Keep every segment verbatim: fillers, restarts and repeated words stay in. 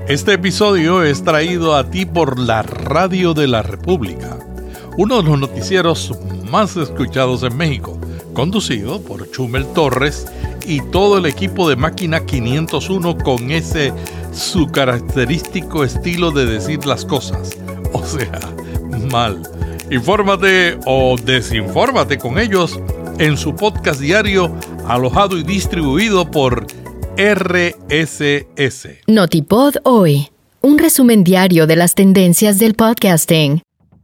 Este episodio es traído a ti por la Radio de la República, uno de los noticieros más escuchados en México, conducido por Chumel Torres y todo el equipo de Máquina quinientos uno con ese su característico estilo de decir las cosas, o sea, mal. Infórmate o desinfórmate con ellos en su podcast diario, alojado y distribuido por R S S. Notipod Hoy, un resumen diario de las tendencias del podcasting.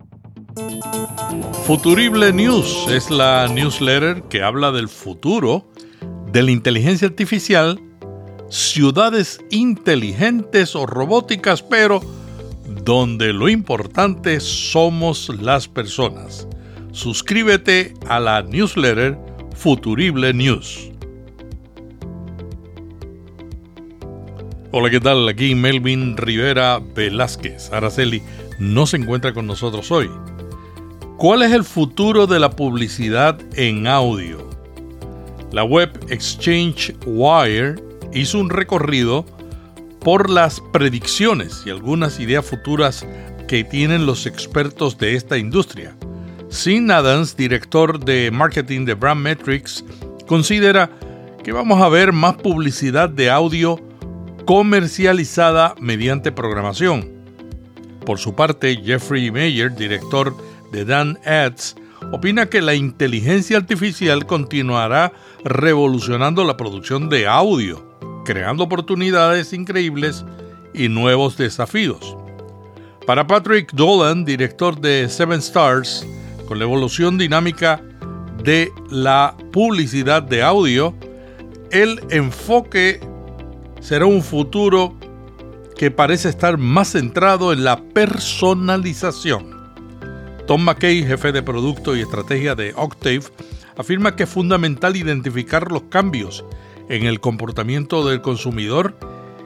Futurible News es la newsletter que habla del futuro de la inteligencia artificial, ciudades inteligentes o robóticas, pero donde lo importante somos las personas. Suscríbete a la newsletter Futurible News. Hola, ¿qué tal? Aquí Melvin Rivera Velázquez. Araceli no se encuentra con nosotros hoy. ¿Cuál es el futuro de la publicidad en audio? La web Exchange Wire hizo un recorrido por las predicciones y algunas ideas futuras que tienen los expertos de esta industria. Sean Adams, director de marketing de Brand Metrics, considera que vamos a ver más publicidad de audio comercializada mediante programación. Por su parte, Jeffrey Meyer, director de Dan Ads, opina que la inteligencia artificial continuará revolucionando la producción de audio, creando oportunidades increíbles y nuevos desafíos. Para Patrick Dolan, director de Seven Stars, con la evolución dinámica de la publicidad de audio, el enfoque será un futuro que parece estar más centrado en la personalización. Tom McKay, jefe de producto y estrategia de Octave, afirma que es fundamental identificar los cambios en el comportamiento del consumidor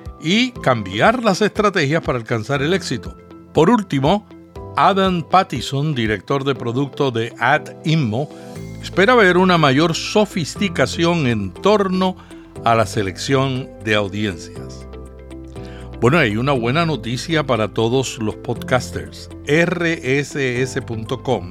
y cambiar las estrategias para alcanzar el éxito. Por último, Adam Pattison, director de producto de AdInmo, espera ver una mayor sofisticación en torno a la selección de audiencias. Bueno, hay una buena noticia para todos los podcasters. R S S punto com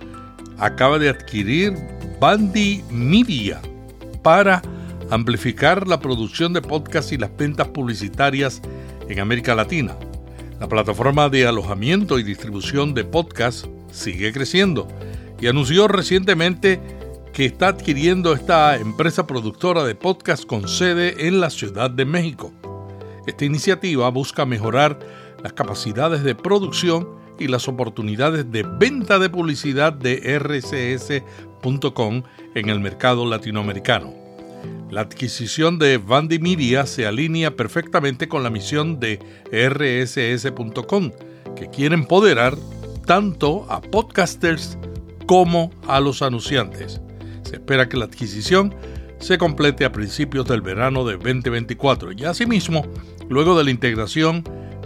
acaba de adquirir Vandy Media para amplificar la producción de podcasts y las ventas publicitarias en América Latina. La plataforma de alojamiento y distribución de podcasts sigue creciendo y anunció recientemente que está adquiriendo esta empresa productora de podcast con sede en la Ciudad de México. Esta iniciativa busca mejorar las capacidades de producción y las oportunidades de venta de publicidad de R S S punto com en el mercado latinoamericano. La adquisición de Vandy Media se alinea perfectamente con la misión de R S S punto com, que quiere empoderar tanto a podcasters como a los anunciantes. Se espera que la adquisición se complete a principios del verano de veinte veinticuatro y asimismo, luego de la integración,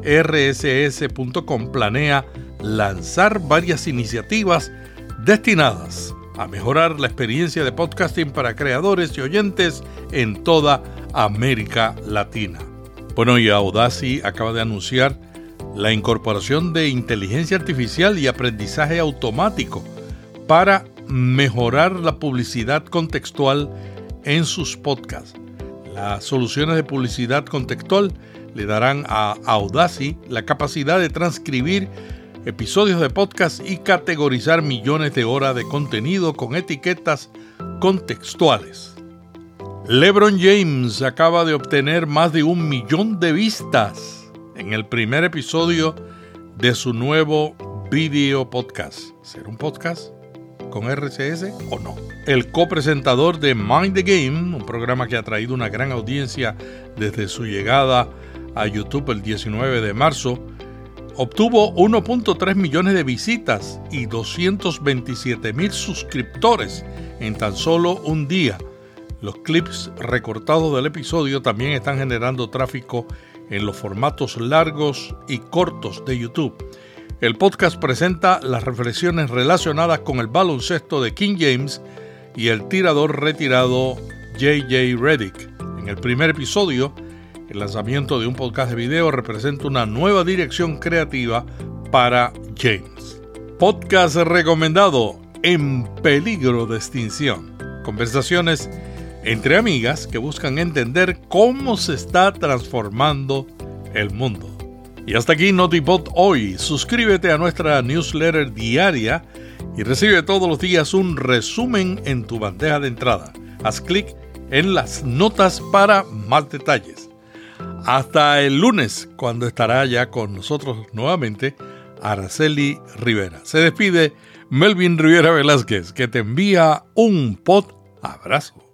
R S S punto com planea lanzar varias iniciativas destinadas a mejorar la experiencia de podcasting para creadores y oyentes en toda América Latina. Bueno, y Audacity acaba de anunciar la incorporación de inteligencia artificial y aprendizaje automático para mejorar la publicidad contextual en sus podcasts. Las soluciones de publicidad contextual le darán a Audacity la capacidad de transcribir episodios de podcast y categorizar millones de horas de contenido con etiquetas contextuales. LeBron James acaba de obtener más de un millón de vistas en el primer episodio de su nuevo video podcast. ¿Será un podcast con R S S o no? El copresentador de Mind the Game, un programa que ha traído una gran audiencia desde su llegada a YouTube el diecinueve de marzo, obtuvo uno punto tres millones de visitas y doscientos veintisiete mil suscriptores en tan solo un día. Los clips recortados del episodio también están generando tráfico en los formatos largos y cortos de YouTube. El podcast presenta las reflexiones relacionadas con el baloncesto de King James y el tirador retirado J J Redick. En el primer episodio, El lanzamiento de un podcast de video representa una nueva dirección creativa para James. Podcast recomendado: En peligro de extinción. Conversaciones entre amigas que buscan entender cómo se está transformando el mundo. Y hasta aquí NotiPod hoy. Suscríbete a nuestra newsletter diaria y recibe todos los días un resumen en tu bandeja de entrada. Haz clic en las notas para más detalles. Hasta el lunes, cuando estará ya con nosotros nuevamente Araceli Rivera. Se despide Melvin Rivera Velázquez, que te envía un pod abrazo.